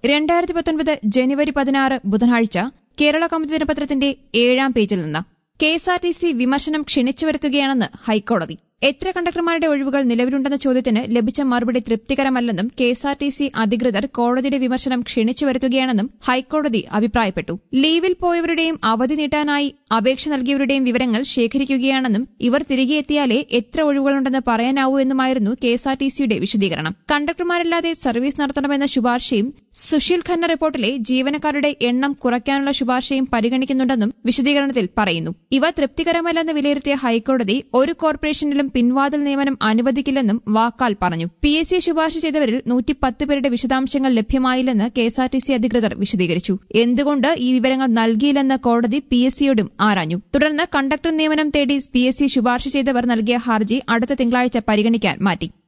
2019 ജനുവരി 16 ബുധനാഴ്ച കേരള കൗമുദി ദിനപത്രത്തിന്റെ 7-ാം പേജിൽ നിന്ന് കെഎസ്ആർടിസി വിമർശനം ക്ഷണിച്ചു വരുത്തുകയാണെന്ന് ഹൈക്കോടതി. എത്ര കണ്ടക്ടർമാരുടെ ഒഴിവുകൾ നിലവിലുണ്ടെന്ന ചോദ്യത്തിന് ലഭിച്ച മറുപടി തൃപ്തികരമല്ലെന്നും കെഎസ്ആർടിസി അധികൃതർ കോടതിയുടെ വിമർശനം ക്ഷണിച്ചു വരുത്തുകയാണെന്നും ഹൈക്കോടതി അഭിപ്രായപ്പെട്ടു. ലീവിൽ പോയവരുടെയും അവധി നീട്ടാനായി അപേക്ഷ നൽകിയവരുടെയും വിവരങ്ങൾ ശേഖരിക്കുകയാണെന്നും ഇവർ തിരികെ എത്തിയാലേ എത്ര ഒഴിവുകളുണ്ടെന്ന് പറയാനാവൂ എന്നുമായിരുന്നു കെഎസ്ആർടിസിയുടെ വിശദീകരണം. കണ്ടക്ടർമാരില്ലാതെ സർവീസ് നടത്തണമെന്ന ശുപാർശയും സുശീൽ ഖന്ന റിപ്പോർട്ടിലെ ജീവനക്കാരുടെ എണ്ണം കുറയ്ക്കാനുള്ള ശുപാർശയും പരിഗണിക്കുന്നുണ്ടെന്നും വിശദീകരണത്തിൽ പറയുന്നു. ഇവ തൃപ്തികരമല്ലെന്ന് വിലയിരുത്തിയ ഹൈക്കോടതി ഒരു കോർപ്പറേഷനിലും പിൻവാതിൽ നിയമനം അനുവദിക്കില്ലെന്നും വാക്കാൽ പറഞ്ഞു. PSC ശുപാർശ ചെയ്തവരിൽ 110 പേരുടെ വിശദാംശങ്ങൾ ലഭ്യമായില്ലെന്ന് കെഎസ്ആർടിസി അധികൃതർ വിശദീകരിച്ചു. എന്തുകൊണ്ട് ഈ വിവരങ്ങൾ നൽകിയില്ലെന്ന് കോടതി PSCയോടും ആരാഞ്ഞു. തുടർന്ന് കണ്ടക്ടർ നിയമനം തേടി PSC ശുപാർശ ചെയ്തവർ നൽകിയ ഹർജി അടുത്ത തിങ്കളാഴ്ച പരിഗണിക്കാൻ മാറ്റി.